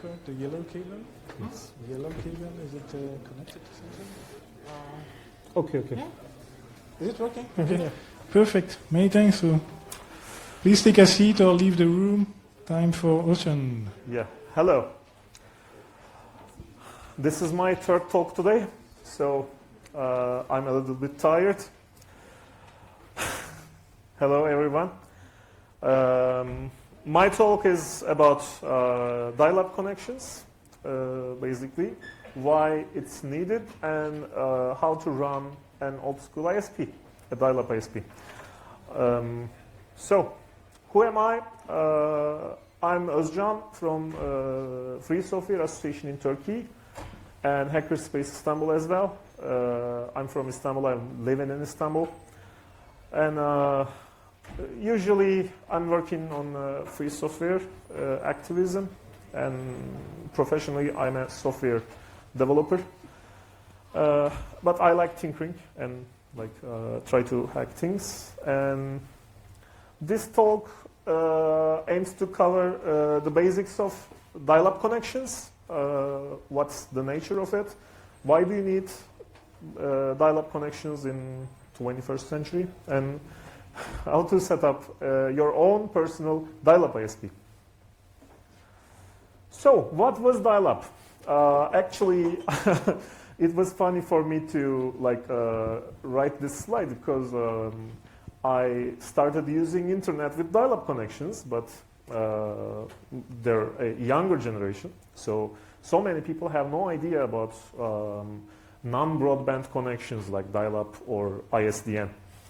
prefer? The yellow cable? Yes. The yellow cable, is it connected to something? Okay. Yeah. Is it working? Okay. Perfect. Many thanks. So please take a seat or leave the room. Time for Özcan. Yeah. Hello. This is my third talk today, so I'm a little bit tired. Hello, everyone. My talk is about dial-up connections, basically, why it's needed, and how to run an old-school ISP, a dial-up ISP. So, who am I? I'm Özcan from Free Software Association in Turkey and Hackerspace Istanbul as well. I'm from Istanbul. I'm living in Istanbul. And usually I'm working on free software activism, and professionally I'm a software developer. But I like tinkering and try to hack things. And this talk aims to cover the basics of dial-up connections. What's the nature of it? Why do you need dial-up connections in 21st century? And how to set up your own personal dial-up ISP. So, what was dial-up? Actually, it was funny for me to write this slide because I started using internet with dial-up connections, but they're a younger generation. So many people have no idea about non-broadband connections like dial-up or ISDN.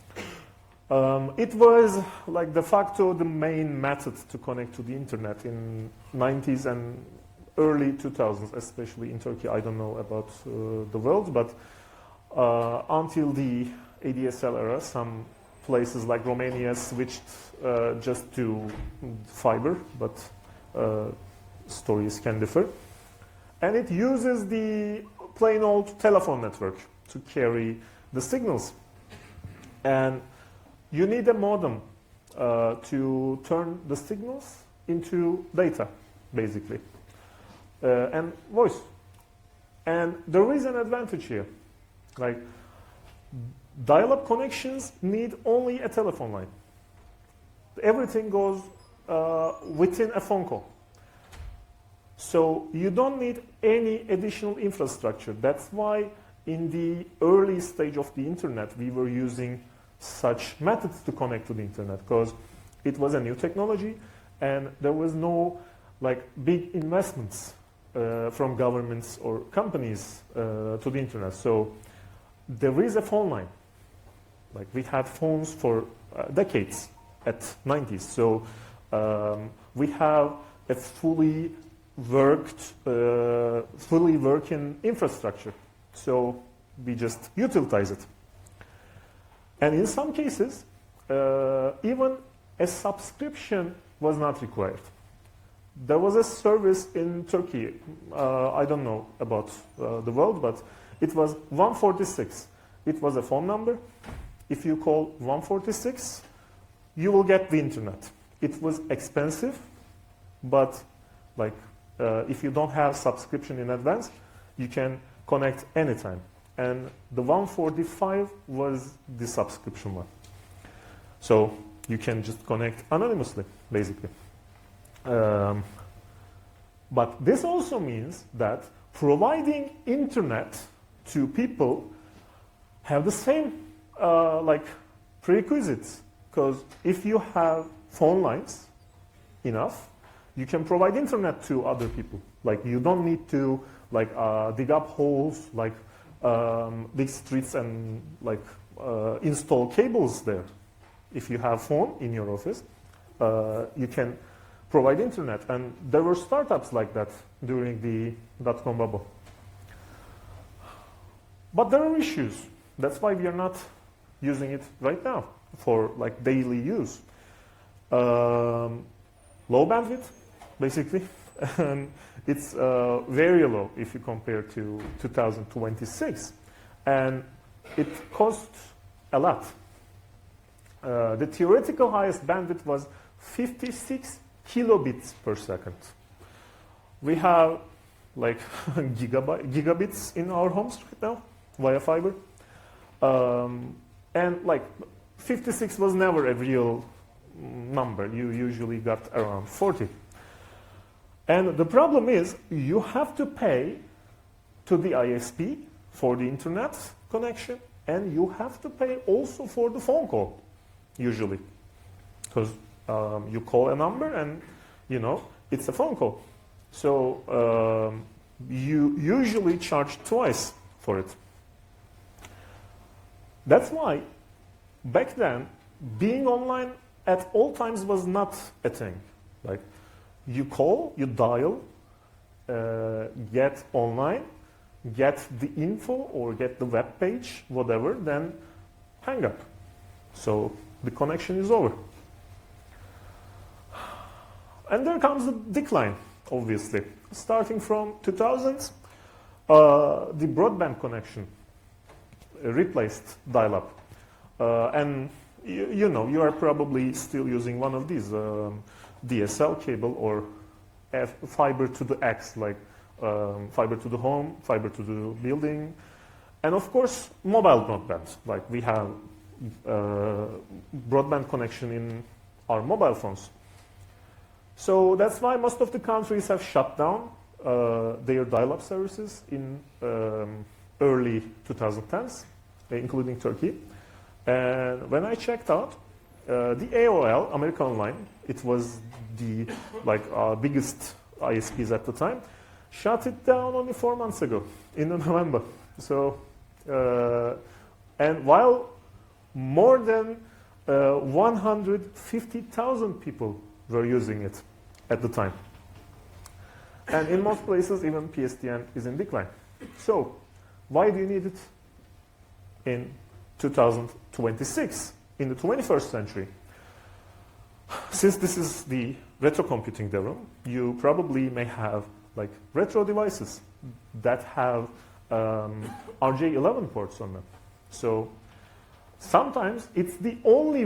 It was de facto the main method to connect to the internet in 90s and early 2000s, especially in Turkey. I don't know about the world, but until the ADSL era, some places like Romania switched just to fiber, but stories can differ. And it uses the plain old telephone network to carry the signals. And you need a modem to turn the signals into data, basically, and voice. And there is an advantage here. Dial-up connections need only a telephone line. Everything goes within a phone call. So you don't need any additional infrastructure. That's why in the early stage of the internet, we were using such methods to connect to the internet because it was a new technology and there was no big investments from governments or companies to the internet. So there is a phone line. We had phones for decades at 90s. So we have a fully working infrastructure. So we just utilize it. And in some cases, even a subscription was not required. There was a service in Turkey, I don't know about the world, but it was 146. It was a phone number. If you call 146, you will get the internet. It was expensive, but if you don't have subscription in advance, you can connect anytime. And the 145 was the subscription one. So you can just connect anonymously, basically. But this also means that providing internet to people have the same prerequisites. Because if you have phone lines enough, you can provide internet to other people. You don't need to dig up holes big streets and install cables there. If you have phone in your office, you can provide internet. And there were startups like that during the dot-com bubble. But there are issues. That's why we are not using it right now for daily use. Low bandwidth, basically. And it's very low if you compare to 2026. And it costs a lot. The theoretical highest bandwidth was 56 kilobits per second. We have like gigabits in our homes right now via fiber. And like 56 was never a real number. You usually got around 40. And the problem is you have to pay to the ISP for the internet connection, and you have to pay also for the phone call, usually. Because you call a number and, you know, it's a phone call. So you usually charge twice for it. That's why back then, being online at all times was not a thing. Like, you call, you dial, get online, get the info or get the web page, whatever, then hang up. So the connection is over. And there comes the decline, obviously. Starting from 2000s, the broadband connection replaced dial-up. And you know, you are probably still using one of these DSL cable or fiber to the X, like fiber to the home, fiber to the building, and of course mobile broadband. Like we have broadband connection in our mobile phones. So that's why most of the countries have shut down their dial-up services in early 2010s, including Turkey. And when I checked out, the AOL, America Online, it was the biggest ISPs at the time, shut it down only 4 months ago, in November. So, and while more than 150,000 people were using it at the time. And in most places, even PSTN is in decline. So, why do you need it in 2026, in the 21st century? Since this is the retro computing era, you probably may have like retro devices that have RJ11 ports on them. So sometimes it's the only